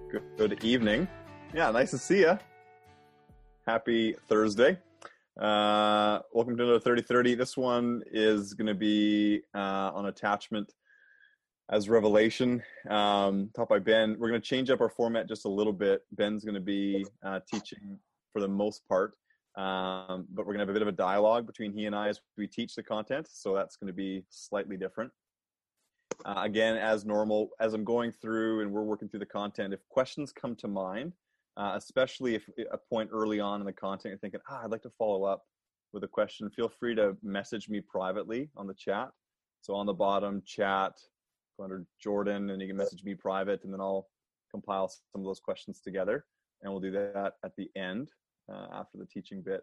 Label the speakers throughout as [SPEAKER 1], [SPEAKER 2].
[SPEAKER 1] Good evening. Yeah, nice to see you. Happy Thursday. Welcome to another 3030. This one is going to be on attachment as revelation, taught by Ben. We're going to change up our format just a little bit. Ben's going to be teaching for the most part, but we're going to have a bit of a dialogue between he and I as we teach the content, so that's going to be slightly different. Again, as normal, as I'm going through and we're working through the content, if questions come to mind, especially if a point early on in the content you're thinking, I'd like to follow up with a question, feel free to message me privately on the chat. So on the bottom, chat, go under Jordan, and you can message me private, and then I'll compile some of those questions together, and we'll do that at the end after the teaching bit.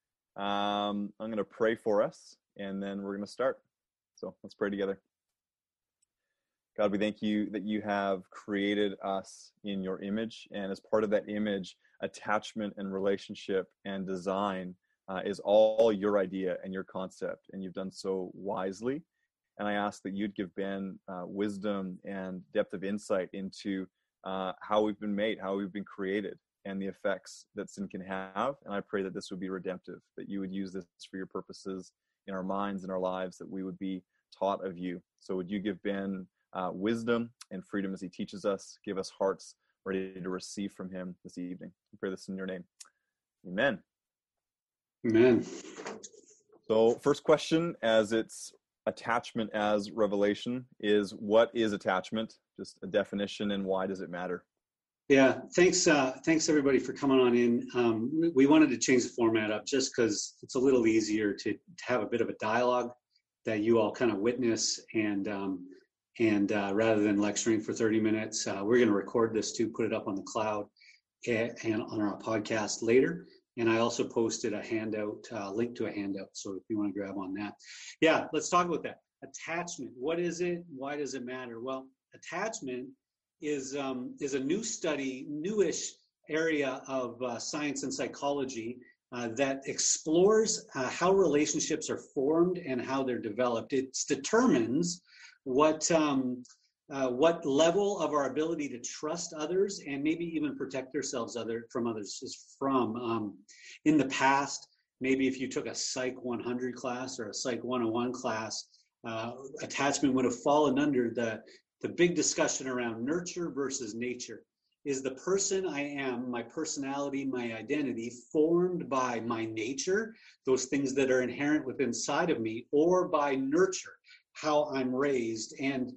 [SPEAKER 1] I'm going to pray for us, and then we're going to start. So let's pray together. God, we thank you that you have created us in your image, and as part of that image, attachment and relationship and design is all your idea and your concept, and you've done so wisely. And I ask that you'd give Ben wisdom and depth of insight into how we've been made, how we've been created, and the effects that sin can have. And I pray that this would be redemptive, that you would use this for your purposes in our minds and our lives, that we would be taught of you. So would you give Ben wisdom and freedom as he teaches us, give us hearts ready to receive from him this evening. I pray this in your name. Amen.
[SPEAKER 2] Amen.
[SPEAKER 1] So first question, as it's attachment as revelation, is what is attachment? Just a definition, and why does it matter?
[SPEAKER 2] Yeah, thanks everybody for coming on in. We wanted to change the format up just because it's a little easier to have a bit of a dialogue that you all kind of witness, and rather than lecturing for 30 minutes, we're going to record this too, put it up on the cloud and on our podcast later. And I also posted a handout, link to a handout. So if you want to grab on that. Yeah, let's talk about that. Attachment. What is it? Why does it matter? Well, attachment is a new study, newish area of science and psychology that explores how relationships are formed and how they're developed. It determines what level of our ability to trust others and maybe even protect ourselves from others is from. In the past, maybe if you took a Psych 100 class or a Psych 101 class, attachment would have fallen under the big discussion around nurture versus nature. Is the person I am, my personality, my identity, formed by my nature, those things that are inherent within inside of me, or by nurture, how I'm raised? And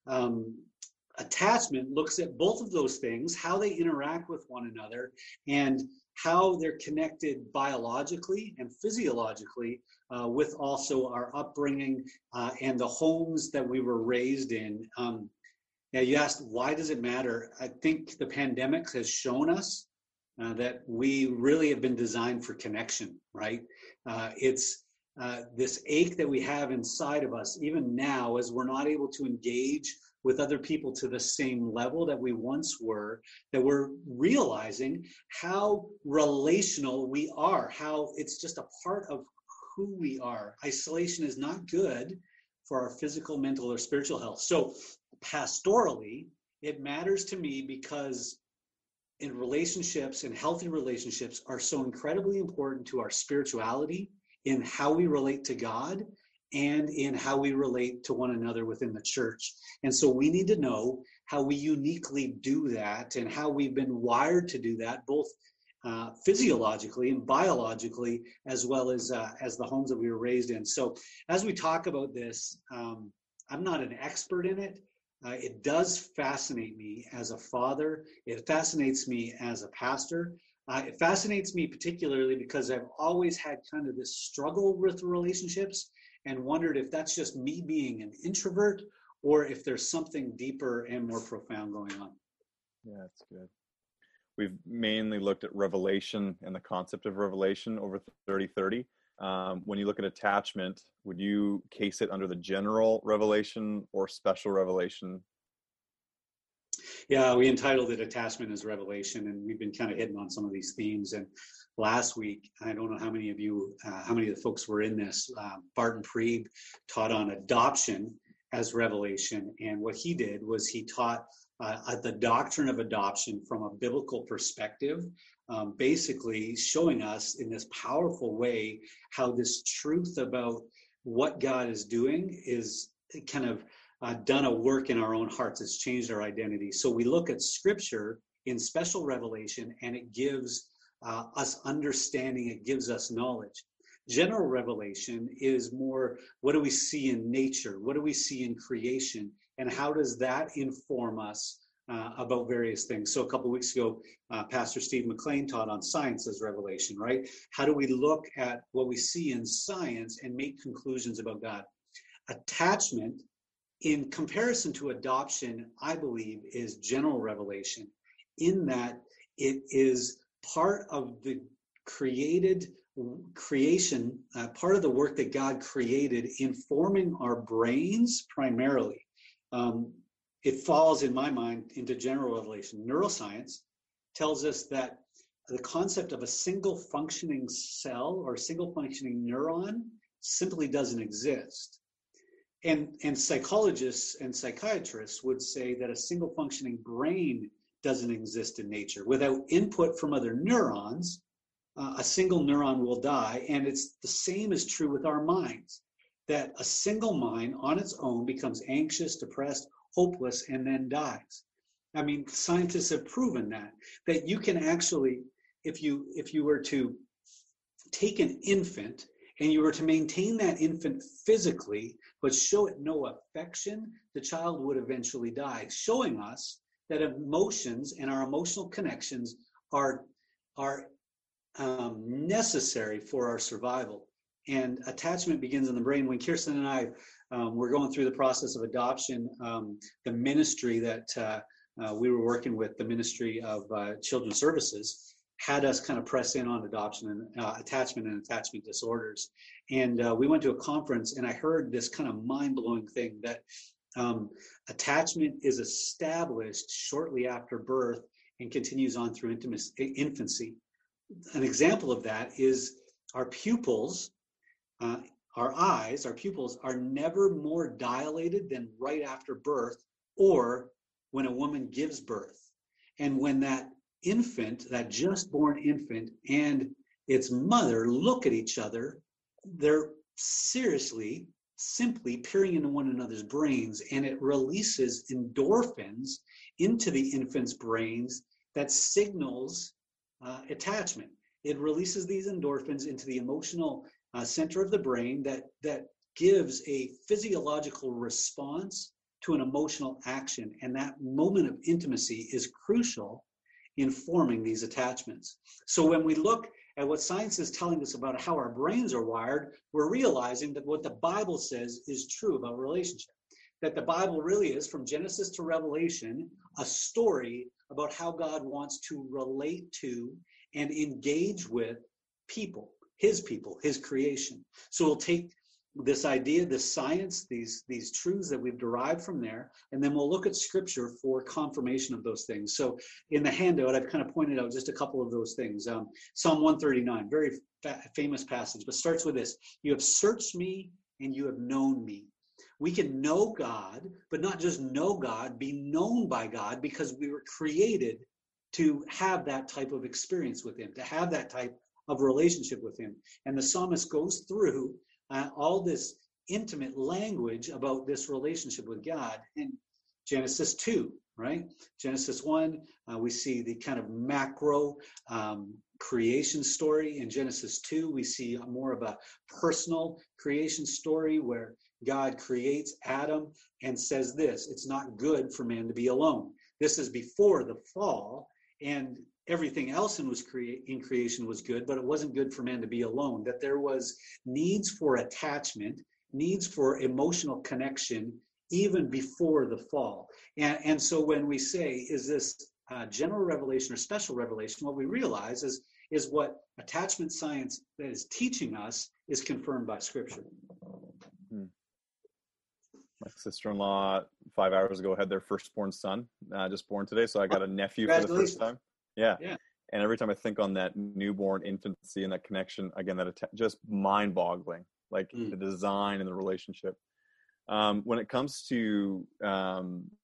[SPEAKER 2] attachment looks at both of those things, how they interact with one another, and how they're connected biologically and physiologically with also our upbringing and the homes that we were raised in. Now, you asked, why does it matter? I think the pandemic has shown us that we really have been designed for connection, right? It's this ache that we have inside of us, even now, as we're not able to engage with other people to the same level that we once were, that we're realizing how relational we are, how it's just a part of who we are. Isolation is not good for our physical, mental, or spiritual health. So pastorally, it matters to me because in relationships, and healthy relationships are so incredibly important to our spirituality, in how we relate to God, and in how we relate to one another within the church. And so we need to know how we uniquely do that and how we've been wired to do that, both physiologically and biologically, as well as the homes that we were raised in. So as we talk about this, I'm not an expert in it. It does fascinate me as a father. It fascinates me as a pastor. It fascinates me particularly because I've always had kind of this struggle with relationships and wondered if that's just me being an introvert or if there's something deeper and more profound going on.
[SPEAKER 1] Yeah, that's good. We've mainly looked at revelation and the concept of revelation over 3030. When you look at attachment, would you case it under the general revelation or special revelation?
[SPEAKER 2] Yeah, we entitled it Attachment as Revelation, and we've been kind of hitting on some of these themes. And last week, I don't know how many of the folks were in this, Barton Priebe taught on adoption as revelation. And what he did was he taught the doctrine of adoption from a biblical perspective, basically showing us in this powerful way how this truth about what God is doing is kind of done a work in our own hearts. It's changed our identity. So we look at Scripture in special revelation, and it gives us understanding, it gives us knowledge. General revelation is more, what do we see in nature? What do we see in creation? And how does that inform us about various things? So a couple of weeks ago, Pastor Steve McLean taught on science as revelation, right? How do we look at what we see in science and make conclusions about God? Attachment, in comparison to adoption, I believe, is general revelation, in that it is part of the creation, part of the work that God created, informing our brains primarily. It falls, in my mind, into general revelation. Neuroscience tells us that the concept of a single functioning cell or single functioning neuron simply doesn't exist. And psychologists and psychiatrists would say that a single functioning brain doesn't exist in nature. Without input from other neurons, a single neuron will die. And it's the same is true with our minds, that a single mind on its own becomes anxious, depressed, hopeless, and then dies. I mean, scientists have proven that you can actually, if you were to take an infant and you were to maintain that infant physically, but show it no affection, the child would eventually die, showing us that emotions and our emotional connections are necessary for our survival. And attachment begins in the brain. When Kirsten and I were going through the process of adoption, the ministry that we were working with, the Ministry of Children's Services, had us kind of press in on adoption and attachment disorders. And we went to a conference, and I heard this kind of mind-blowing thing that attachment is established shortly after birth and continues on through infancy. An example of that is our pupils, our pupils are never more dilated than right after birth or when a woman gives birth. And when that infant, that just born infant, and its mother look at each other, they're simply peering into one another's brains, and it releases endorphins into the infant's brains that signals attachment. It releases these endorphins into the emotional center of the brain that gives a physiological response to an emotional action. And that moment of intimacy is crucial in forming these attachments. So when we look at what science is telling us about how our brains are wired, we're realizing that what the Bible says is true about relationship. That the Bible really is, from Genesis to Revelation, a story about how God wants to relate to and engage with people, his creation. So we'll take this idea, this science, these truths that we've derived from there, and then we'll look at Scripture for confirmation of those things. So in the handout, I've kind of pointed out just a couple of those things. Psalm 139, very famous passage, but starts with this: "You have searched me and you have known me." We can know God, but not just know God, be known by God, because we were created to have that type of experience with him, to have that type of relationship with him. And the psalmist goes through all this intimate language about this relationship with God in Genesis 2, right? Genesis 1, we see the kind of macro creation story. In Genesis 2, we see more of a personal creation story where God creates Adam and says this: it's not good for man to be alone. This is before the fall, and everything else in creation was good, but it wasn't good for man to be alone. That there was needs for attachment, needs for emotional connection, even before the fall. And so when we say, is this general revelation or special revelation, what we realize is what attachment science is teaching us is confirmed by Scripture.
[SPEAKER 1] My sister-in-law 5 hours ago had their firstborn son, just born today. So I got a nephew for the first time. Yeah. And every time I think on that newborn infancy and that connection, again, just mind-boggling, like the design and the relationship. When it comes to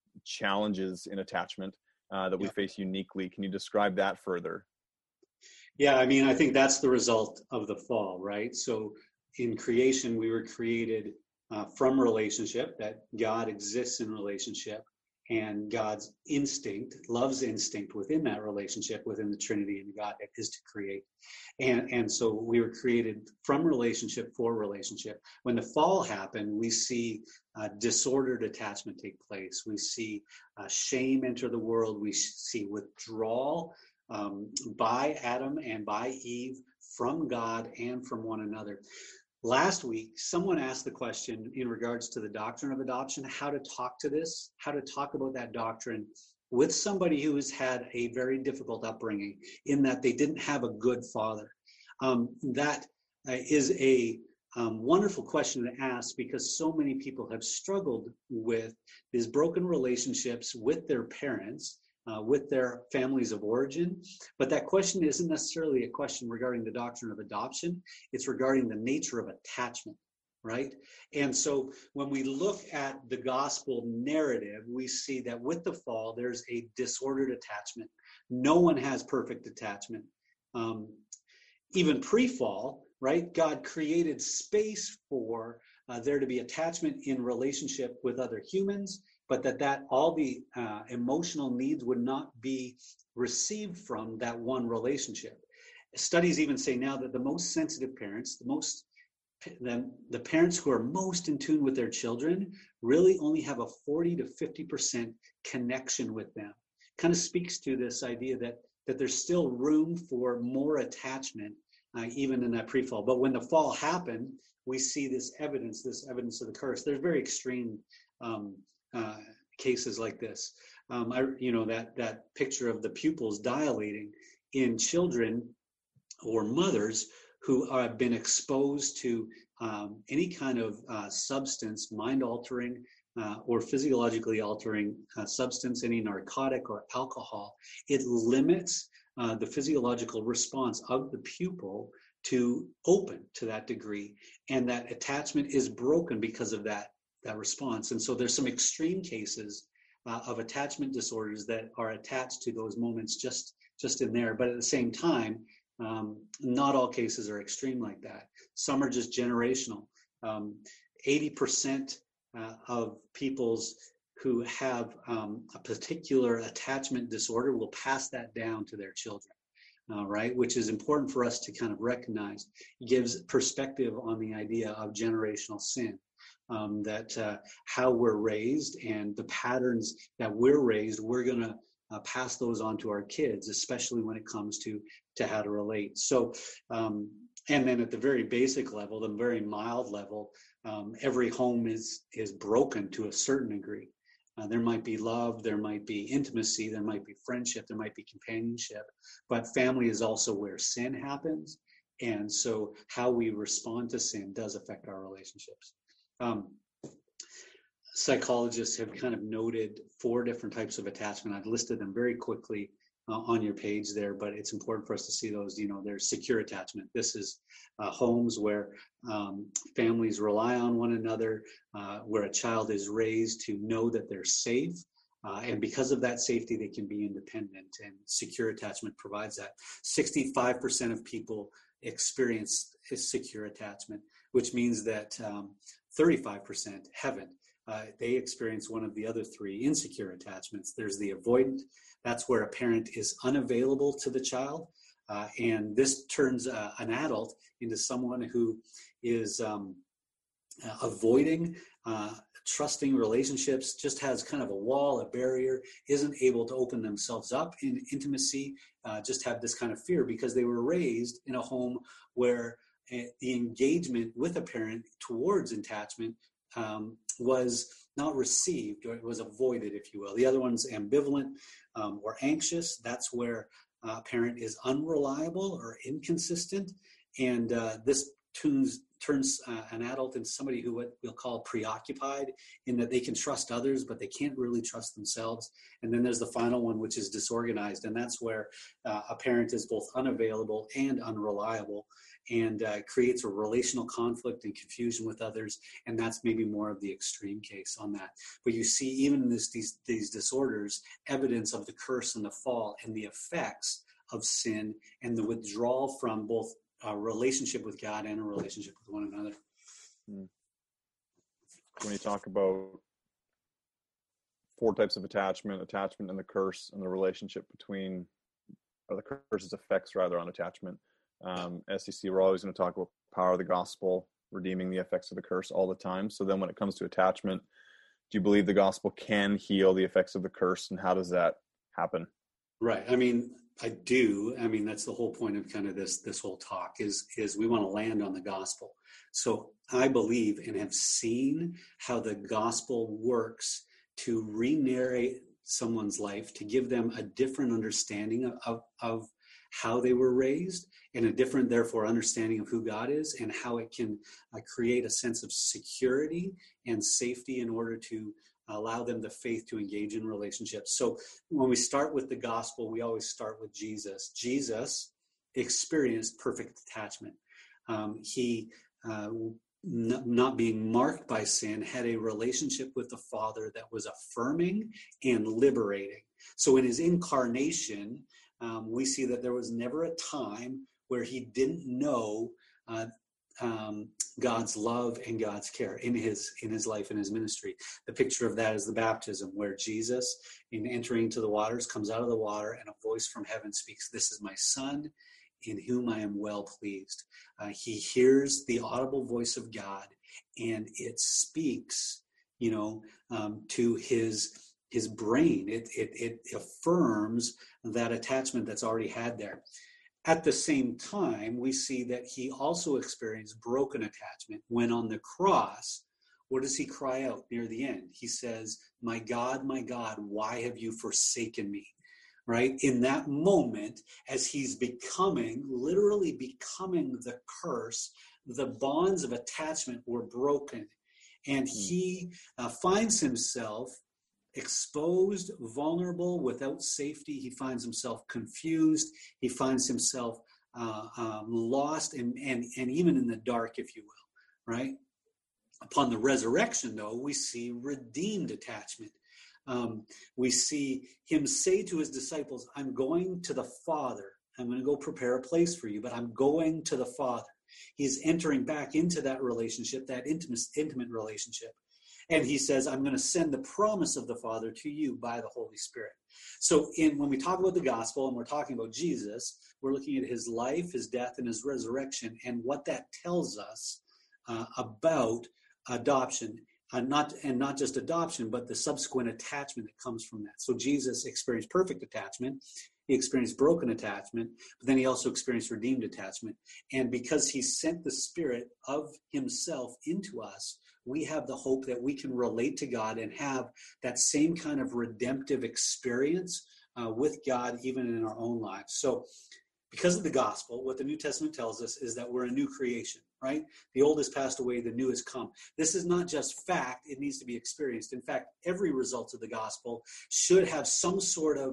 [SPEAKER 1] challenges in attachment that we face uniquely. Can you describe that further?
[SPEAKER 2] Yeah, I mean, I think that's the result of the fall, right? So in creation, we were created from relationship, that God exists in relationship, and God's instinct, love's instinct within that relationship, within the Trinity and Godhead, is to create. And so we were created from relationship for relationship. When the fall happened, we see disordered attachment take place. We see shame enter the world. We see withdrawal by Adam and by Eve from God and from one another. Last week, someone asked the question in regards to the doctrine of adoption, how to talk to this, how to talk about that doctrine with somebody who has had a very difficult upbringing in that they didn't have a good father. That is a wonderful question to ask, because so many people have struggled with these broken relationships with their parents, with their families of origin. But that question isn't necessarily a question regarding the doctrine of adoption. It's regarding the nature of attachment, right? And so when we look at the gospel narrative, we see that with the fall, there's a disordered attachment. No one has perfect attachment. Even pre-fall, right? God created space for there to be attachment in relationship with other humans, but that all the emotional needs would not be received from that one relationship. Studies even say now that the most sensitive parents, the parents who are most in tune with their children, really only have a 40 to 50% connection with them. Kind of speaks to this idea that there's still room for more attachment, even in that pre-fall. But when the fall happened, we see this evidence of the curse. There's very extreme cases like this. That picture of the pupils dilating in children or mothers who have been exposed to any kind of substance, mind-altering or physiologically altering substance, any narcotic or alcohol. It limits the physiological response of the pupil to open to that degree, and that attachment is broken because of that response. And so there's some extreme cases of attachment disorders that are attached to those moments just in there. But at the same time, not all cases are extreme like that. Some are just generational. 80% of peoples who have a particular attachment disorder will pass that down to their children, right? Which is important for us to kind of recognize. It gives perspective on the idea of generational sin. That how we're raised and the patterns that we're raised, we're going to pass those on to our kids, especially when it comes to how to relate. So, and then at the very basic level, the very mild level, every home is broken to a certain degree. There might be love, there might be intimacy, there might be friendship, there might be companionship, but family is also where sin happens. And so how we respond to sin does affect our relationships. Psychologists have kind of noted 4 different types of attachment. I've listed them very quickly on your page there, but it's important for us to see those. There's secure attachment. This is homes where families rely on one another, where a child is raised to know that they're safe. And because of that safety, they can be independent, and secure attachment provides that. 65% of people experience secure attachment, which means that 35% haven't. They experience one of the other 3 insecure attachments. There's the avoidant. That's where a parent is unavailable to the child. And this turns an adult into someone who is avoiding trusting relationships, just has kind of a wall, a barrier, isn't able to open themselves up in intimacy, just have this kind of fear because they were raised in a home where the engagement with a parent towards attachment was not received, or it was avoided, if you will. The other one's ambivalent or anxious. That's where a parent is unreliable or inconsistent, and this turns an adult into somebody who we'll call preoccupied, in that they can trust others, but they can't really trust themselves. And then there's the final one, which is disorganized, and that's where a parent is both unavailable and unreliable. and creates a relational conflict and confusion with others. And that's maybe more of the extreme case on that. But you see, even in these disorders, evidence of the curse and the fall and the effects of sin and the withdrawal from both a relationship with God and a relationship with one another.
[SPEAKER 1] When you talk about 4 types of attachment and the curse, and the relationship between, or the curse's effects rather, on attachment, SCC, we're always going to talk about power of the gospel, redeeming the effects of the curse all the time. So then when it comes to attachment, do you believe the gospel can heal the effects of the curse, and how does that happen?
[SPEAKER 2] Right. I mean, I do. I mean, that's the whole point of kind of this whole talk is we want to land on the gospel. So I believe and have seen how the gospel works to re-narrate someone's life, to give them a different understanding of how they were raised, and a different, therefore, understanding of who God is, and how it can create a sense of security and safety in order to allow them the faith to engage in relationships. So when we start with the gospel, we always start with Jesus. Jesus experienced perfect attachment. He, not being marked by sin, had a relationship with the Father that was affirming and liberating. So in his incarnation, we see that there was never a time where he didn't know God's love and God's care in his life and his ministry. The picture of that is the baptism, where Jesus, in entering into the waters, comes out of the water, and a voice from heaven speaks, "This is my Son, in whom I am well pleased." He hears the audible voice of God, and it speaks, to his brain. It affirms that attachment that's already had there. At the same time, we see that he also experienced broken attachment when on the cross. What does he cry out near the end? He says, my God, why have you forsaken me?" Right? In that moment, as he's literally becoming the curse, the bonds of attachment were broken. And he finds himself exposed, vulnerable, without safety. He finds himself confused. He finds himself lost and even in the dark, if you will, right? Upon the resurrection, though, we see redeemed attachment. We see him say to his disciples, "I'm going to the Father. I'm going to go prepare a place for you, but I'm going to the Father." He's entering back into that relationship, that intimate relationship. And he says, "I'm going to send the promise of the Father to you by the Holy Spirit." So when we talk about the gospel and we're talking about Jesus, we're looking at his life, his death, and his resurrection, and what that tells us about adoption. Not just adoption, but the subsequent attachment that comes from that. So Jesus experienced perfect attachment. He experienced broken attachment, but then he also experienced redeemed attachment. And because he sent the Spirit of himself into us, we have the hope that we can relate to God and have that same kind of redemptive experience with God, even in our own lives. So because of the gospel, what the New Testament tells us is that we're a new creation, right? The old has passed away, the new has come. This is not just fact, it needs to be experienced. In fact, every result of the gospel should have some sort of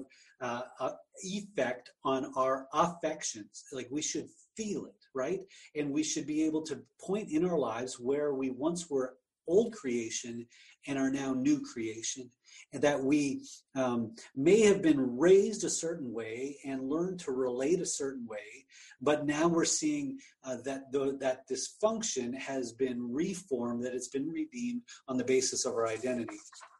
[SPEAKER 2] effect on our affections. Like, we should feel it, right? And we should be able to point in our lives where we once were old creation and are now new creation, and that we may have been raised a certain way and learned to relate a certain way, but now we're seeing that dysfunction has been reformed, that it's been redeemed on the basis of our identity.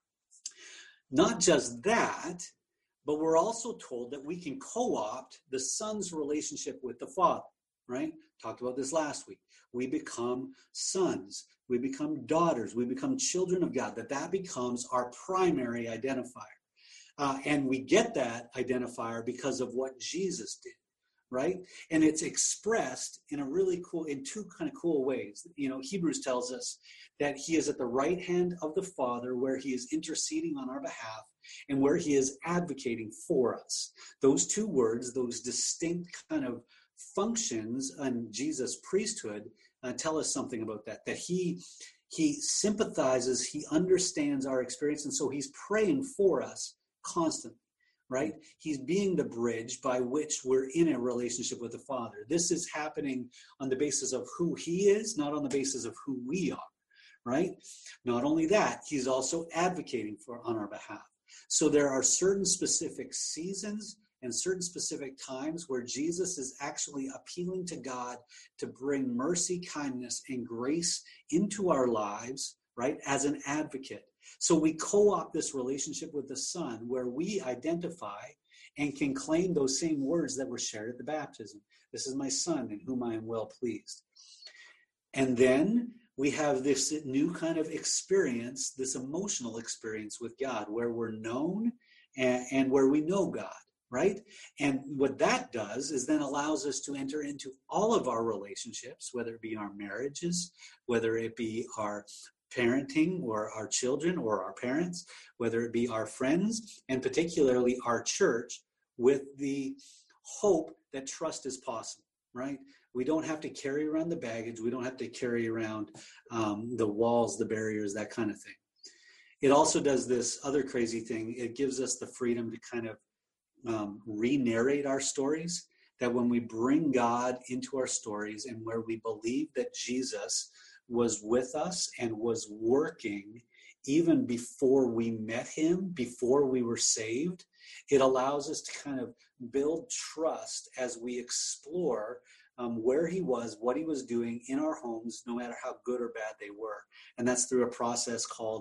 [SPEAKER 2] Not just that, but we're also told that we can co-opt the Son's relationship with the Father, right? Talked about this last week. We become sons. We become daughters. We become children of God. That becomes our primary identifier. And we get that identifier because of what Jesus did, right? And it's expressed in two kind of cool ways. Hebrews tells us that he is at the right hand of the Father, where he is interceding on our behalf and where he is advocating for us. Those two words, those distinct kind of functions in Jesus' priesthood, tell us something about that he sympathizes, he understands our experience, and so he's praying for us constantly. right? He's being the bridge by which we're in a relationship with the Father. This is happening on the basis of who he is, not on the basis of who we are, right? Not only that, he's also advocating on our behalf. So there are certain specific seasons and certain specific times where Jesus is actually appealing to God to bring mercy, kindness, and grace into our lives, right, as an advocate. So we co-opt this relationship with the Son where we identify and can claim those same words that were shared at the baptism. This is my Son in whom I am well pleased. And then we have this new kind of experience, this emotional experience with God where we're known and where we know God, right? And what that does is then allows us to enter into all of our relationships, whether it be our marriages, whether it be our parenting or our children or our parents, whether it be our friends, and particularly our church, with the hope that trust is possible, right? We don't have to carry around the baggage. We don't have to carry around the walls, the barriers, that kind of thing. It also does this other crazy thing. It gives us the freedom to kind of re-narrate our stories, that when we bring God into our stories and where we believe that Jesus was with us and was working even before we met him, before we were saved, it allows us to kind of build trust as we explore where he was, what he was doing in our homes, no matter how good or bad they were. And that's through a process called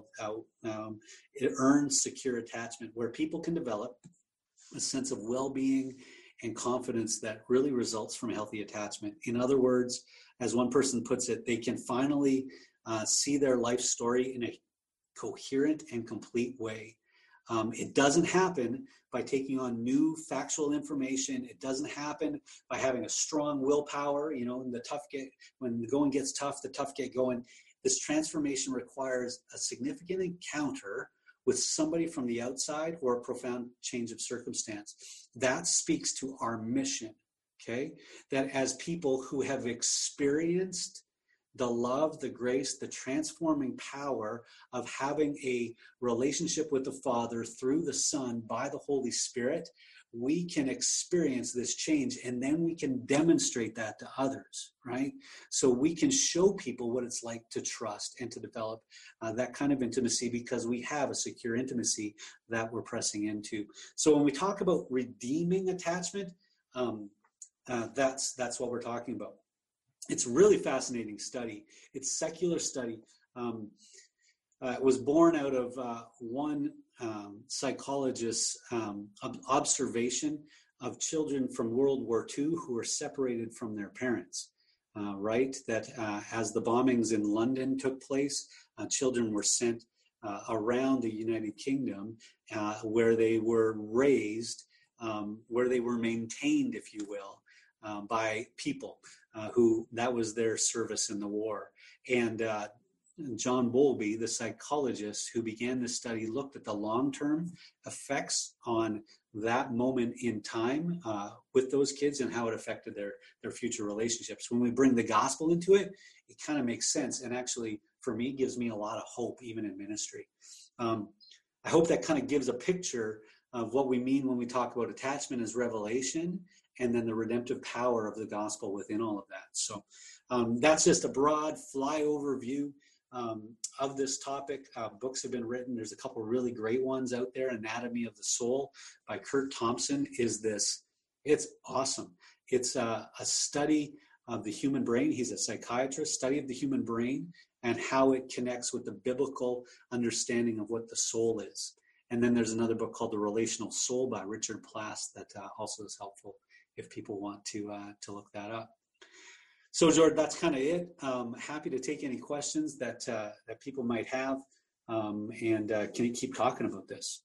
[SPEAKER 2] earned secure attachment, where people can develop a sense of well-being and confidence that really results from healthy attachment. In other words, as one person puts it, they can finally see their life story in a coherent and complete way. It doesn't happen by taking on new factual information. It doesn't happen by having a strong willpower. You know, when the going gets tough, the tough get going. This transformation requires a significant encounter with somebody from the outside or a profound change of circumstance. That speaks to our mission, okay? That as people who have experienced the love, the grace, the transforming power of having a relationship with the Father through the Son by the Holy Spirit, we can experience this change, and then we can demonstrate that to others, right? So we can show people what it's like to trust and to develop that kind of intimacy, because we have a secure intimacy that we're pressing into. So when we talk about redeeming attachment, that's what we're talking about. It's a really fascinating study. It's secular study. It was born out of one psychologist's observation of children from World War II who were separated from their parents, right? That as the bombings in London took place, children were sent around the United Kingdom where they were raised, where they were maintained, if you will, by people who that was their service in the war. And John Bowlby, the psychologist who began this study, looked at the long-term effects on that moment in time with those kids and how it affected their future relationships. When we bring the gospel into it, it kind of makes sense, and actually, for me, gives me a lot of hope, even in ministry. I hope that kind of gives a picture of what we mean when we talk about attachment as revelation, and then the redemptive power of the gospel within all of that. So that's just a broad flyover view of this topic. Books have been written. There's a couple really great ones out there. Anatomy of the Soul by Kurt Thompson it's awesome. It's a study of the human brain. He's a psychiatrist, study of the human brain and how it connects with the biblical understanding of what the soul is. And then there's another book called The Relational Soul by Richard Plass that also is helpful if people want to look that up. So, Jordan, that's kind of it. Happy to take any questions that people might have, and can you keep talking about this?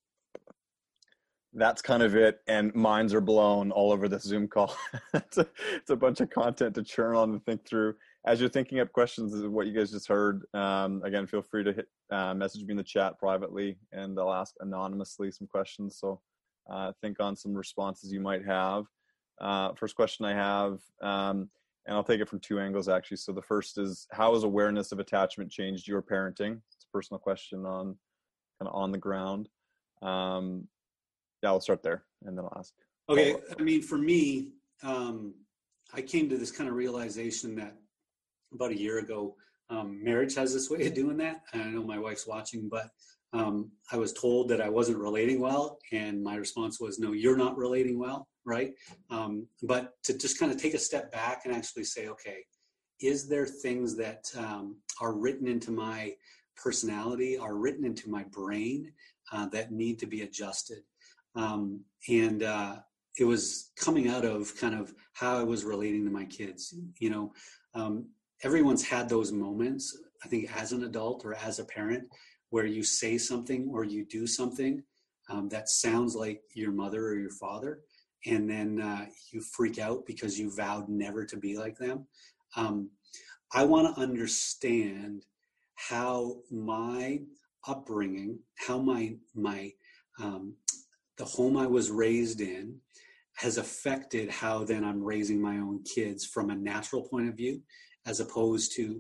[SPEAKER 1] That's kind of it, and minds are blown all over this Zoom call. It's a bunch of content to churn on and think through. As you're thinking up questions, this is what you guys just heard. Again, feel free to hit message me in the chat privately, and I'll ask anonymously some questions. So think on some responses you might have. First question I have, and I'll take it from two angles, actually. So the first is, how has awareness of attachment changed your parenting? It's a personal question on kind of on the ground. Yeah, I'll start there and then I'll ask.
[SPEAKER 2] Okay. I mean, for me, I came to this kind of realization that about a year ago, marriage has this way of doing that. And I know my wife's watching, but I was told that I wasn't relating well. And my response was, no, you're not relating well, right? But to just kind of take a step back and actually say, okay, is there things that are written into my personality, are written into my brain that need to be adjusted? It was coming out of kind of how I was relating to my kids. Everyone's had those moments, I think, as an adult or as a parent, where you say something or you do something that sounds like your mother or your father, and then you freak out because you vowed never to be like them. I want to understand how my upbringing, how my the home I was raised in has affected how then I'm raising my own kids from a natural point of view, as opposed to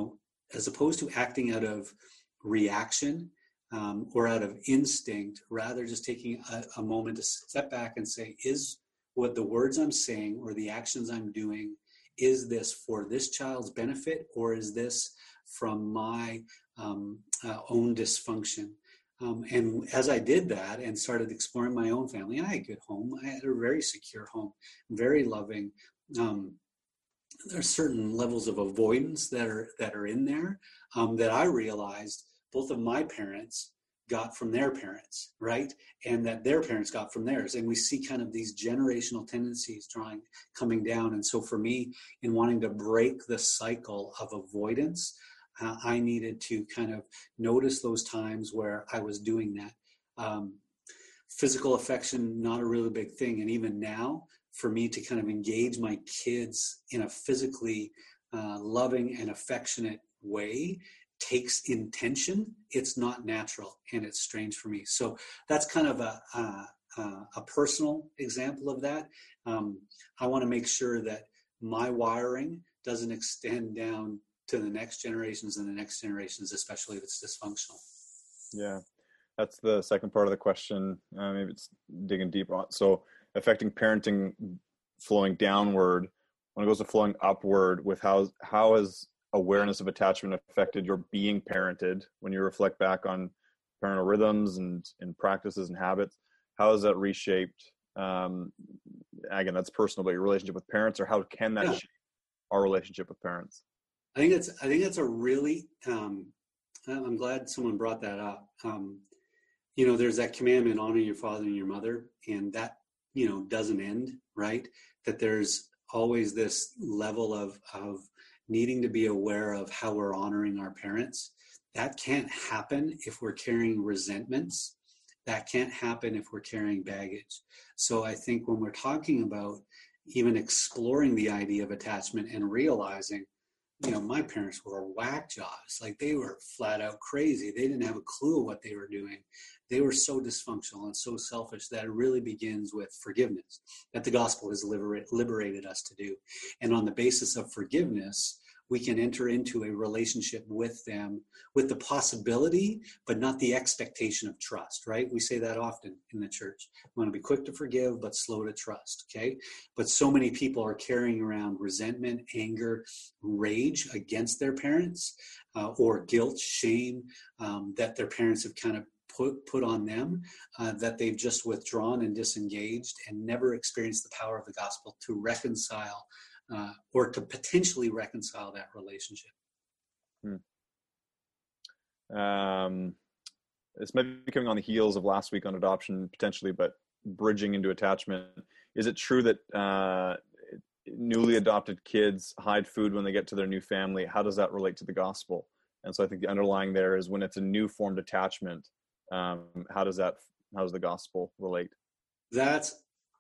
[SPEAKER 2] acting out of reaction or out of instinct, rather just taking a moment to step back and say, is what the words I'm saying or the actions I'm doing, is this for this child's benefit, or is this from my own dysfunction? And as I did that and started exploring my own family, I had a good home. I had a very secure home, very loving. There are certain levels of avoidance that are in there that I realized both of my parents got from their parents, right? And that their parents got from theirs. And we see kind of these generational tendencies coming down. And so for me, in wanting to break the cycle of avoidance, I needed to kind of notice those times where I was doing that. Physical affection, not a really big thing. And even now, for me to kind of engage my kids in a physically loving and affectionate way takes intention. It's not natural, and it's strange for me. So that's kind of a personal example of that. I want to make sure that my wiring doesn't extend down to the next generations and the next generations, especially if it's dysfunctional.
[SPEAKER 1] Yeah, that's the second part of the question. Maybe it's digging deeper on. So affecting parenting flowing downward, when it goes to flowing upward, with how has awareness of attachment affected your being parented when you reflect back on parental rhythms and practices and habits? How has that reshaped, again, that's personal, but your relationship with parents, or how can that shape our relationship with parents?
[SPEAKER 2] I think that's a really, I'm glad someone brought that up. There's that commandment, honor your father and your mother, and that, doesn't end, right? That there's always this level of needing to be aware of how we're honoring our parents. That can't happen if we're carrying resentments. That can't happen if we're carrying baggage. So I think when we're talking about even exploring the idea of attachment and realizing, my parents were whack jobs. Like, they were flat out crazy. They didn't have a clue what they were doing. They were so dysfunctional and so selfish that it really begins with forgiveness, that the gospel has liberated us to do. And on the basis of forgiveness, we can enter into a relationship with them with the possibility, but not the expectation of trust, right? We say that often in the church. We want to be quick to forgive, but slow to trust, okay? But so many people are carrying around resentment, anger, rage against their parents, or guilt, shame that their parents have kind of put on them, that they've just withdrawn and disengaged and never experienced the power of the gospel to reconcile or to potentially reconcile that relationship.
[SPEAKER 1] This might be coming on the heels of last week on adoption, potentially, but bridging into attachment. Is it true that newly adopted kids hide food when they get to their new family? How does that relate to the gospel? And so I think the underlying there is, when it's a new formed attachment, how does the gospel relate?
[SPEAKER 2] That's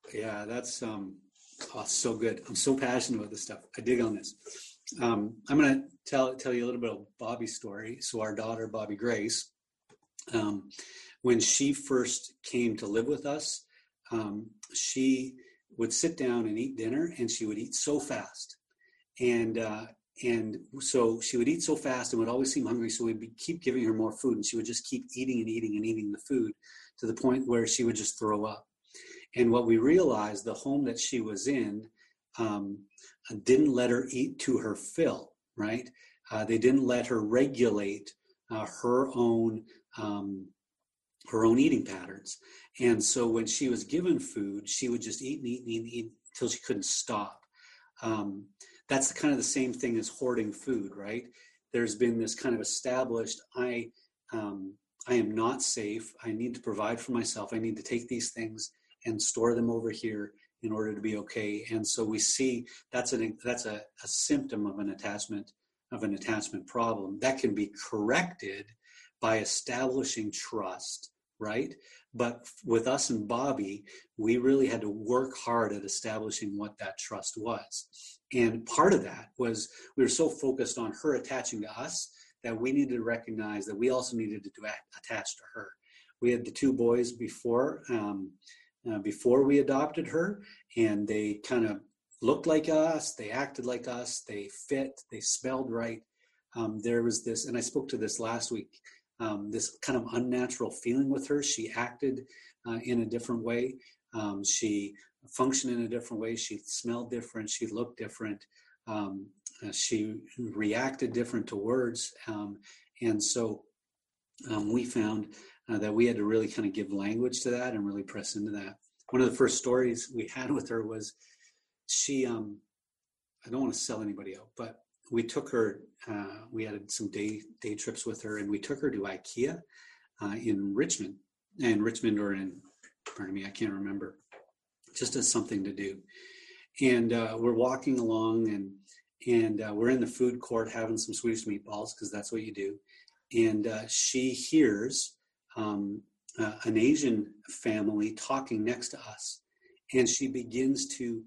[SPEAKER 2] so good. I'm so passionate about this stuff. I dig on this. I'm going to tell you a little bit of Bobby's story. So our daughter, Bobby Grace, when she first came to live with us, she would sit down and eat dinner, and she would eat so fast. And so she would eat so fast and would always seem hungry. So we'd keep giving her more food, and she would just keep eating and eating and eating the food to the point where she would just throw up. And what we realized, the home that she was in didn't let her eat to her fill, right? They didn't let her regulate her own eating patterns. And so when she was given food, she would just eat and eat and eat and eat until she couldn't stop. That's kind of the same thing as hoarding food, right? There's been this kind of established, I am not safe. I need to provide for myself. I need to take these things and store them over here in order to be okay. And so we see that's a symptom of an attachment problem that can be corrected by establishing trust, right? But with us and Bobby, we really had to work hard at establishing what that trust was. And part of that was we were so focused on her attaching to us that we needed to recognize that we also needed to attach to her. We had the two boys before we adopted her, and they kind of looked like us, they acted like us, they fit, they smelled right. There was this, and I spoke to this last week, this kind of unnatural feeling with her. She acted in a different way. She functioned in a different way. She smelled different. She looked different. She reacted different to words. And so we found that we had to really kind of give language to that and really press into that. One of the first stories we had with her was she, I don't want to sell anybody out, but we took her, we had some day trips with her, and we took her to IKEA in Richmond or pardon me, I can't remember, just as something to do. And we're walking along, and we're in the food court having some Swedish meatballs, because that's what you do. And she hears an Asian family talking next to us, and she begins to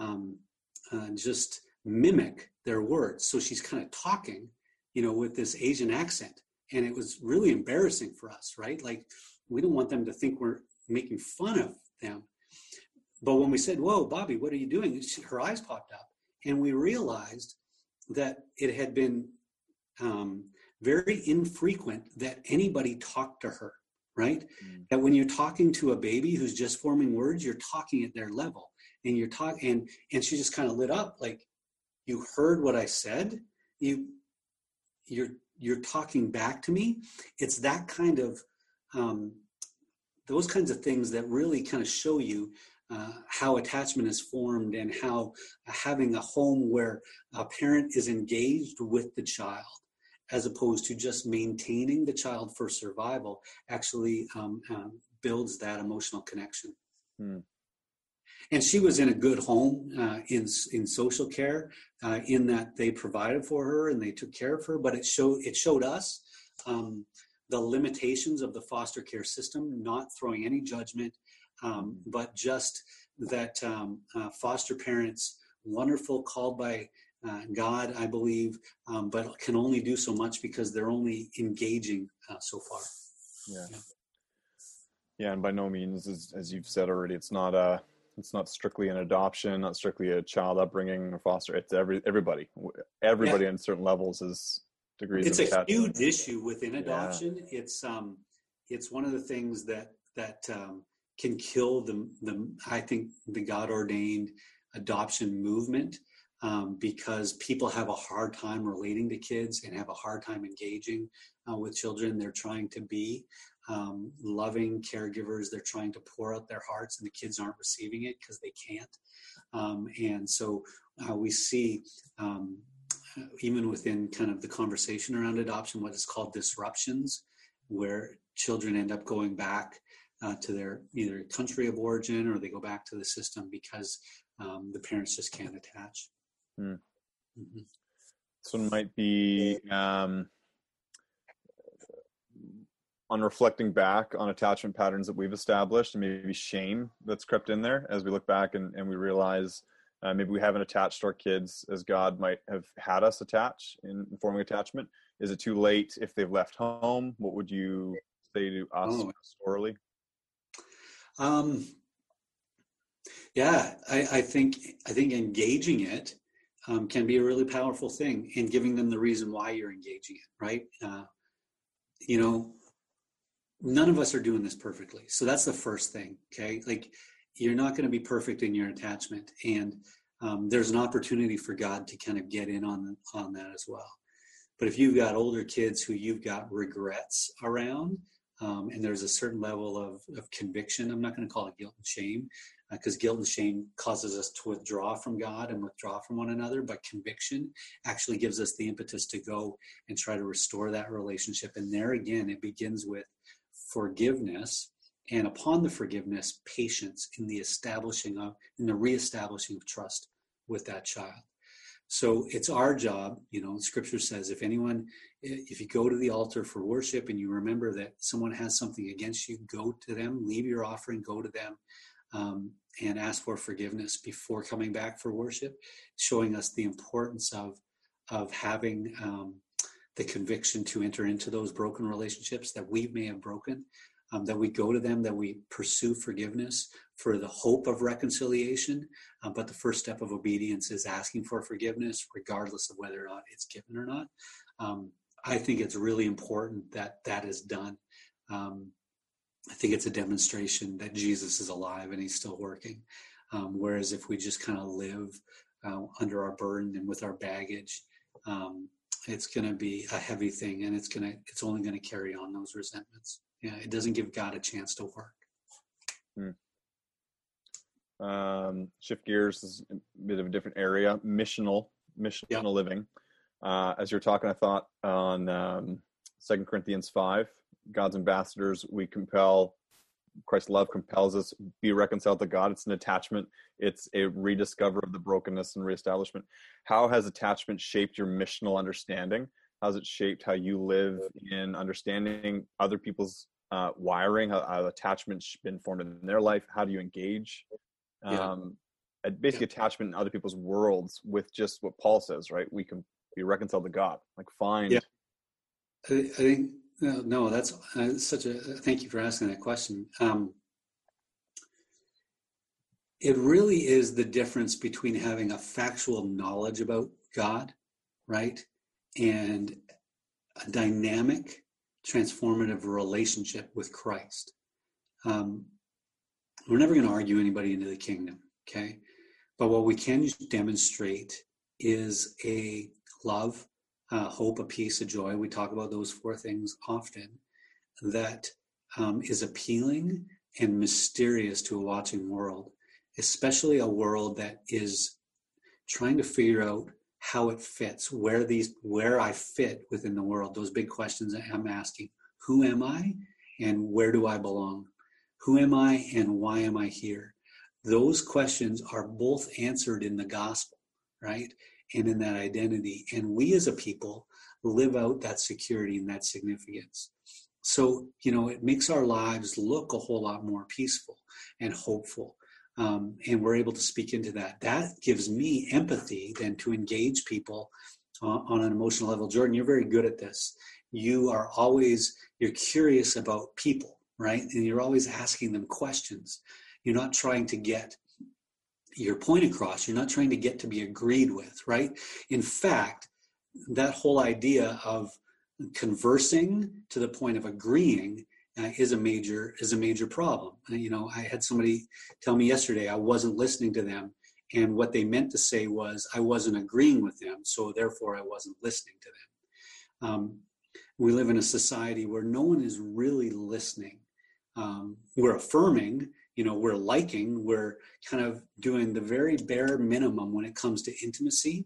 [SPEAKER 2] just mimic their words. So she's kind of talking, with this Asian accent, and it was really embarrassing for us, right? Like, we don't want them to think we're making fun of them. But when we said, "Whoa, Bobby, what are you doing?" her eyes popped up, and we realized that it had been very infrequent that anybody talked to her, right? That when you're talking to a baby who's just forming words, you're talking at their level, and you're talking, and she just kind of lit up, like, "You heard what I said? You're talking back to me?" It's that kind of those kinds of things that really kind of show you how attachment is formed, and how having a home where a parent is engaged with the child, as opposed to just maintaining the child for survival, actually builds that emotional connection. And she was in a good home in social care, in that they provided for her and they took care of her. But it showed us the limitations of the foster care system, not throwing any judgment, but just that foster parents, wonderful, called by God, I believe, but can only do so much because they're only engaging so far.
[SPEAKER 1] Yeah, and by no means, as you've said already, it's not strictly an adoption, not strictly a child upbringing or foster. It's everybody on certain levels is degrees.
[SPEAKER 2] It's a huge issue within adoption. It's one of the things that can kill I think the God ordained adoption movement, because people have a hard time relating to kids and have a hard time engaging with children. They're trying to be loving caregivers. They're trying to pour out their hearts, and the kids aren't receiving it because they can't. And so we see, even within kind of the conversation around adoption, what is called disruptions, where children end up going back to their either country of origin, or they go back to the system because the parents just can't attach.
[SPEAKER 1] So it might be on reflecting back on attachment patterns that we've established, and maybe shame that's crept in there as we look back and we realize maybe we haven't attached our kids as God might have had us attach in forming attachment. Is it too late if they've left home? What would you say to us pastorally?
[SPEAKER 2] I think engaging it can be a really powerful thing, and giving them the reason why you're engaging it, right? None of us are doing this perfectly. So that's the first thing, okay? Like, you're not going to be perfect in your attachment. And there's an opportunity for God to kind of get in on that as well. But if you've got older kids who you've got regrets around, and there's a certain level of conviction, I'm not going to call it guilt and shame, because guilt and shame causes us to withdraw from God and withdraw from one another, but conviction actually gives us the impetus to go and try to restore that relationship. And there again, it begins with forgiveness, and upon the forgiveness, patience in the reestablishing of trust with that child. So it's our job, Scripture says, if you go to the altar for worship and you remember that someone has something against you, go to them, leave your offering, go to them, and ask for forgiveness before coming back for worship, showing us the importance of having the conviction to enter into those broken relationships that we may have broken, that we go to them, that we pursue forgiveness for the hope of reconciliation. But the first step of obedience is asking for forgiveness, regardless of whether or not it's given or not. I think it's really important that that is done. I think it's a demonstration that Jesus is alive and he's still working. Whereas if we just kind of live under our burden and with our baggage, it's going to be a heavy thing, and it's only going to carry on those resentments. Yeah, it doesn't give God a chance to work.
[SPEAKER 1] Shift gears is a bit of a different area. Missional living. As you're talking, I thought on 2 Corinthians 5, God's ambassadors, Christ's love compels us, be reconciled to God. It's an attachment. It's a rediscover of the brokenness and reestablishment. How has attachment shaped your missional understanding? How has it shaped how you live in understanding other people's wiring? How attachment's been formed in their life? How do you engage? Basically, attachment in other people's worlds with just what Paul says, right? We can be reconciled to God. I
[SPEAKER 2] think no, that's such a. Thank you for asking that question. It really is the difference between having a factual knowledge about God, right, and a dynamic, transformative relationship with Christ. We're never going to argue anybody into the kingdom, okay? But what we can demonstrate is a love, hope, a peace, a joy. We talk about those four things often. That is appealing and mysterious to a watching world, especially a world that is trying to figure out how it fits, where I fit within the world. Those big questions that I'm asking: who am I, and where do I belong? Who am I, and why am I here? Those questions are both answered in the gospel, right? And in that identity. And we as a people live out that security and that significance. So, it makes our lives look a whole lot more peaceful and hopeful. And we're able to speak into that. That gives me empathy then to engage people on an emotional level. Jordan, you're very good at this. You're curious about people, right? And you're always asking them questions. You're not trying to get your point across. You're not trying to get to be agreed with, right? In fact, that whole idea of conversing to the point of agreeing is a major problem. I had somebody tell me yesterday I wasn't listening to them, and what they meant to say was I wasn't agreeing with them, so therefore I wasn't listening to them. We live in a society where no one is really listening. We're affirming, we're liking, we're kind of doing the very bare minimum when it comes to intimacy,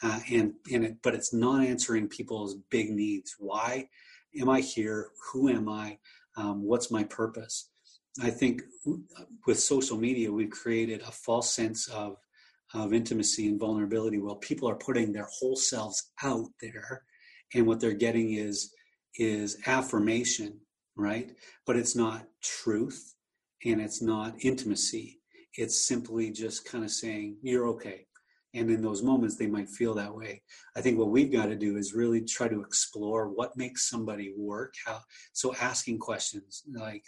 [SPEAKER 2] but it's not answering people's big needs. Why am I here? Who am I? What's my purpose? I think with social media, we've created a false sense of intimacy and vulnerability. Well, people are putting their whole selves out there, and what they're getting is affirmation, right? But it's not truth, and it's not intimacy. It's simply just kind of saying, you're okay. And in those moments, they might feel that way. I think what we've got to do is really try to explore what makes somebody work. So asking questions like,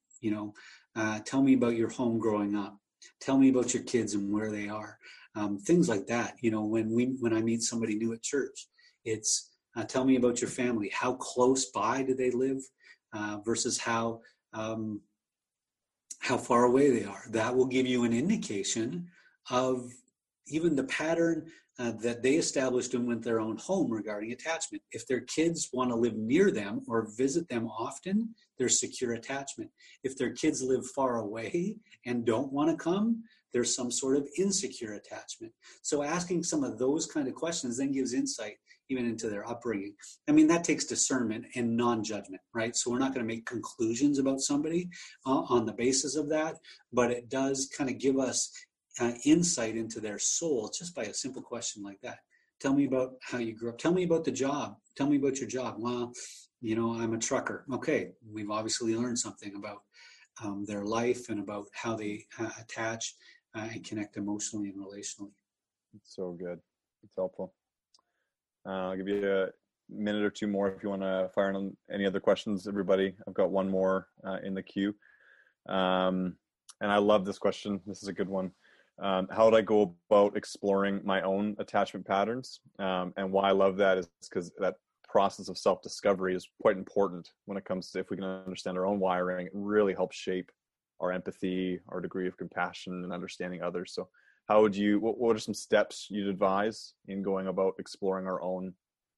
[SPEAKER 2] tell me about your home growing up. Tell me about your kids and where they are. Things like that. When I meet somebody new at church, it's tell me about your family. How close by do they live versus how how far away they are. That will give you an indication of even the pattern that they established in with their own home regarding attachment. If their kids want to live near them or visit them often, there's secure attachment. If their kids live far away and don't want to come, there's some sort of insecure attachment. So asking some of those kind of questions then gives insight even into their upbringing. I mean, that takes discernment and non-judgment, right? So we're not going to make conclusions about somebody on the basis of that, but it does kind of give us insight into their soul just by a simple question like that. Tell me about how you grew up. Tell me about the job. Tell me about your job. Well, I'm a trucker. Okay, we've obviously learned something about their life and about how they attach and connect emotionally and relationally.
[SPEAKER 1] It's so good. It's helpful. I'll give you a minute or two more if you want to fire on any other questions, everybody. I've got one more in the queue. And I love this question. This is a good one. How would I go about exploring my own attachment patterns? And why I love that is because that process of self-discovery is quite important when it comes to, if we can understand our own wiring, it really helps shape our empathy, our degree of compassion and understanding others. So how would you, what are some steps you'd advise in going about exploring our own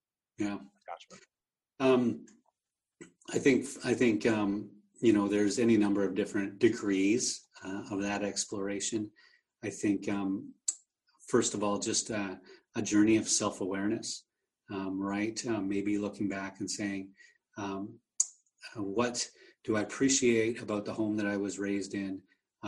[SPEAKER 1] attachment?
[SPEAKER 2] I think there's any number of different degrees of that exploration. I think, first of all, just a journey of self-awareness, right? Maybe looking back and saying, what do I appreciate about the home that I was raised in?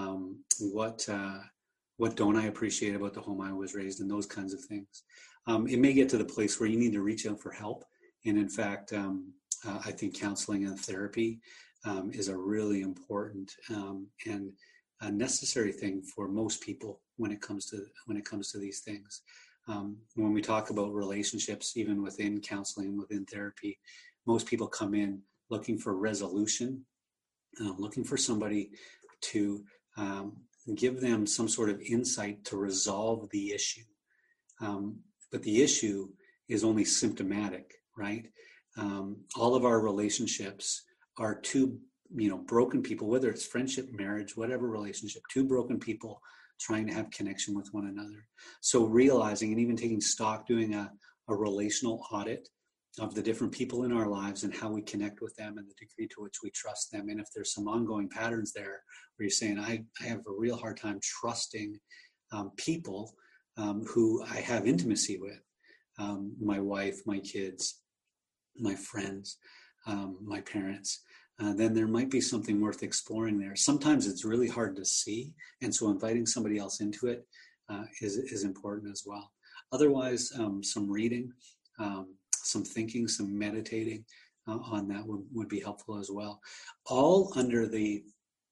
[SPEAKER 2] What don't I appreciate about the home I was raised in? Those kinds of things. It may get to the place where you need to reach out for help. And in fact, I think counseling and therapy is a really important and a necessary thing for most people when it comes to these things. When we talk about relationships, even within counseling, within therapy, most people come in looking for resolution, looking for somebody to give them some sort of insight to resolve the issue. But the issue is only symptomatic, right? All of our relationships are two, broken people, whether it's friendship, marriage, whatever relationship, two broken people trying to have connection with one another. So realizing and even taking stock, doing a relational audit of the different people in our lives and how we connect with them and the degree to which we trust them. And if there's some ongoing patterns there where you're saying, I have a real hard time trusting people who I have intimacy with, my wife, my kids, my friends, my parents, then there might be something worth exploring there. Sometimes it's really hard to see, and so inviting somebody else into it is important as well. Otherwise, some reading, some thinking, some meditating on that would be helpful as well. All under the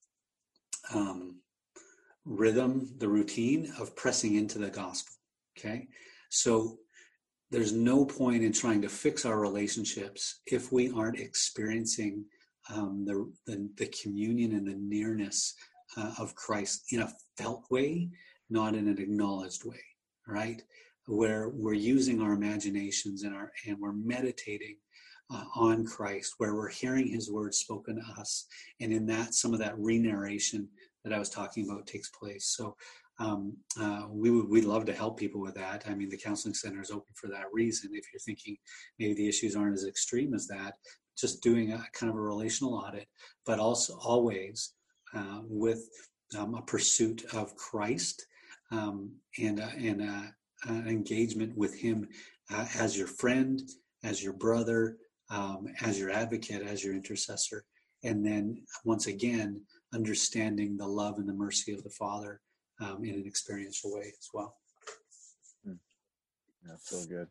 [SPEAKER 2] rhythm, the routine of pressing into the gospel, okay? So there's no point in trying to fix our relationships if we aren't experiencing the communion and the nearness of Christ in a felt way, not in an acknowledged way, right? Where we're using our imaginations and we're meditating on Christ, where we're hearing his words spoken to us. And in that, some of that re-narration that I was talking about takes place. So we'd love to help people with that. I mean, the counseling center is open for that reason. If you're thinking maybe the issues aren't as extreme as that, just doing a kind of a relational audit, but also always with a pursuit of Christ and an engagement with him as your friend, as your brother, as your advocate, as your intercessor. And then once again, understanding the love and the mercy of the Father in an experiential way as well.
[SPEAKER 1] Yeah, so good.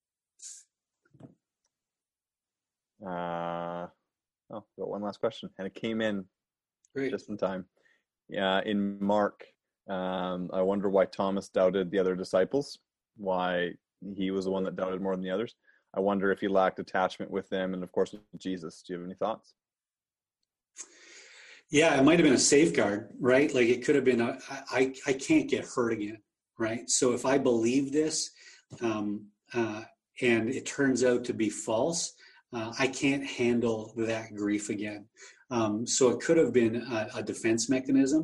[SPEAKER 1] Got one last question, and it came in just in time. Yeah, in Mark, I wonder why Thomas doubted the other disciples, why he was the one that doubted more than the others. I wonder if he lacked attachment with them, and of course with Jesus. Do you have any thoughts?
[SPEAKER 2] Yeah, it might have been a safeguard, right? Like it could have been, I can't get hurt again, right? So if I believe this and it turns out to be false, I can't handle that grief again. So it could have been a defense mechanism.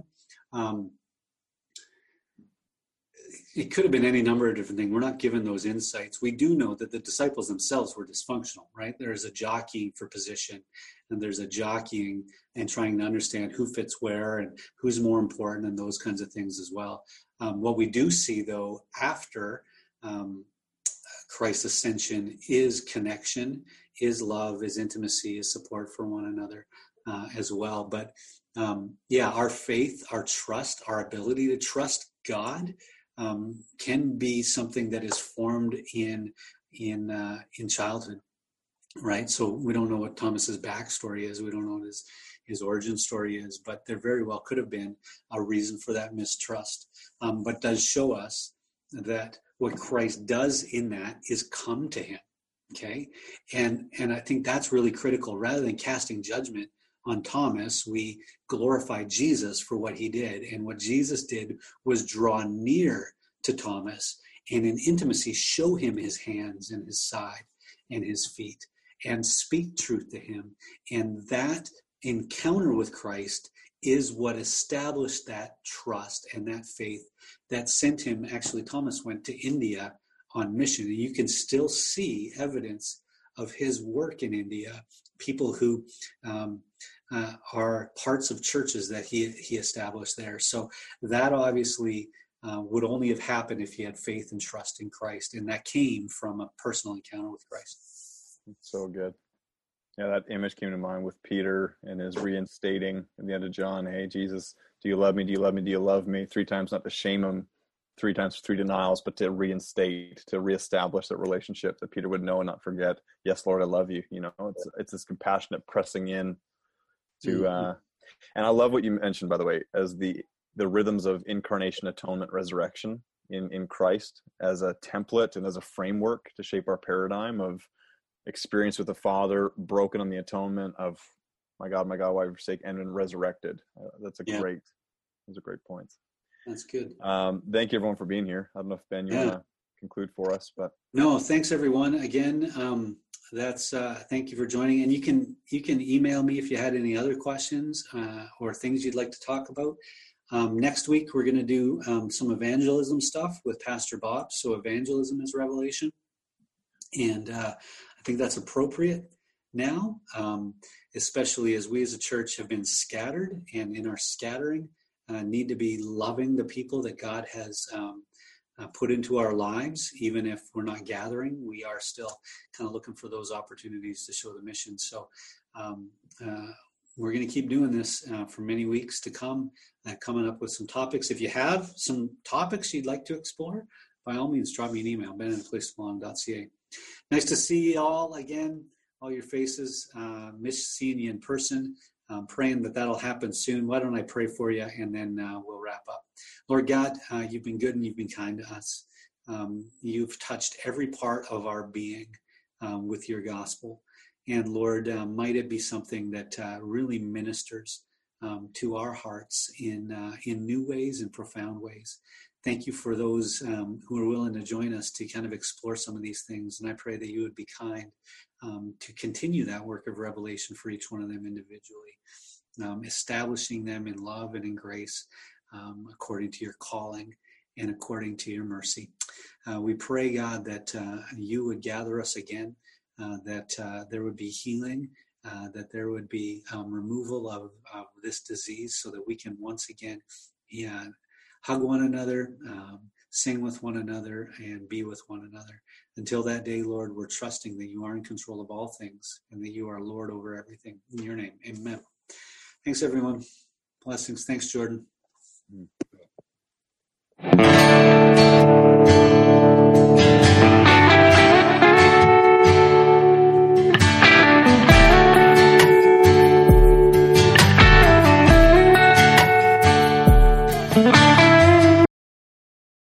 [SPEAKER 2] It could have been any number of different things. We're not given those insights. We do know that the disciples themselves were dysfunctional, right? There's a jockeying for position, and there's a jockeying and trying to understand who fits where and who's more important and those kinds of things as well. What we do see, though, after Christ's ascension is connection, is love, is intimacy, is support for one another as well. But our faith, our trust, our ability to trust God can be something that is formed in childhood, right? So we don't know what Thomas's backstory is. We don't know what his origin story is, but there very well could have been a reason for that mistrust. But does show us that what Christ does in that is come to him, okay? And I think that's really critical. Rather than casting judgment on Thomas, we glorify Jesus for what he did. And what Jesus did was draw near to Thomas and in intimacy show him his hands and his side and his feet and speak truth to him. And that encounter with Christ is what established that trust and that faith that sent him. Actually, Thomas went to India on mission, and you can still see evidence of his work in India. People who are parts of churches that he established there. So that obviously would only have happened if he had faith and trust in Christ, and that came from a personal encounter with Christ.
[SPEAKER 1] So good. Yeah, that image came to mind with Peter and his reinstating at the end of John, hey, Jesus, do you love me? Do you love me? Do you love me? 3 times, not to shame him, 3 times, 3 denials, but to reinstate, to reestablish that relationship that Peter would know and not forget. Yes, Lord, I love you. You know, it's this compassionate pressing in to, and I love what you mentioned, by the way, as the rhythms of incarnation, atonement, resurrection in Christ as a template and as a framework to shape our paradigm of experience with the Father, broken on the atonement of my God, why have you forsaken, and then resurrected. Those are great points.
[SPEAKER 2] That's good.
[SPEAKER 1] Thank you everyone for being here. I don't know if Ben, you want to conclude for us, but
[SPEAKER 2] no, thanks everyone. Again, thank you for joining. And you can email me if you had any other questions or things you'd like to talk about. Next week, we're going to do some evangelism stuff with Pastor Bob. So evangelism is revelation. And I think that's appropriate now, especially as we as a church have been scattered, and in our scattering need to be loving the people that God has put into our lives. Even if we're not gathering, we are still kind of looking for those opportunities to show the mission. So we're going to keep doing this for many weeks to come, coming up with some topics. If you have some topics you'd like to explore, by all means, drop me an email, ben@placeofbelong.ca. Nice to see you all again, all your faces. Miss seeing you in person. Praying that'll happen soon. Why don't I pray for you, and then we'll wrap up. Lord God, you've been good and you've been kind to us. You've touched every part of our being with your gospel. And Lord, might it be something that really ministers to our hearts in new ways and profound ways. Thank you for those who are willing to join us to kind of explore some of these things. And I pray that you would be kind to continue that work of revelation for each one of them individually, establishing them in love and in grace according to your calling and according to your mercy. We pray, God, that you would gather us again, that there would be healing, that there would be removal of this disease so that we can once again hug one another, sing with one another, and be with one another. Until that day, Lord, we're trusting that you are in control of all things and that you are Lord over everything. In your name, amen. Thanks, everyone. Blessings. Thanks, Jordan.